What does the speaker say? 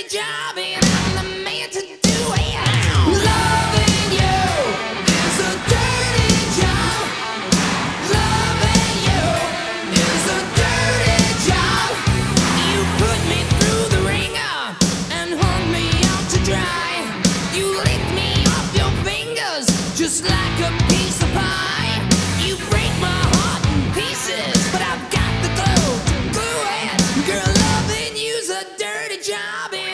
dirty job, and I'm the man to do it. Loving you is a dirty job. Loving you is a dirty job. You put me through the ringer and hung me out to dry. You licked me off your fingers just like a piece of pie. You break my heart in pieces, but I've got the glue to glue it. Girl, loving you's a dirty job.